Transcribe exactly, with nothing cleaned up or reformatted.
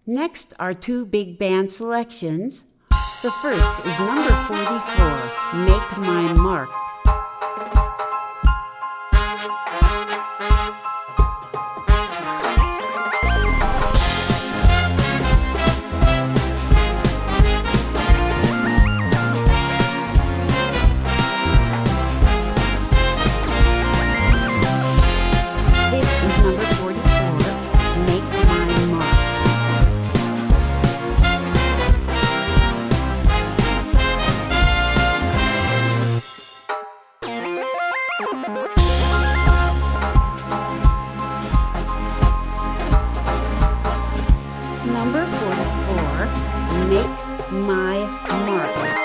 Next are two big band selections. The first is number forty-four, Make My Mark. This is number forty-four, Make My Mark. Number forty-four, Make My Mark.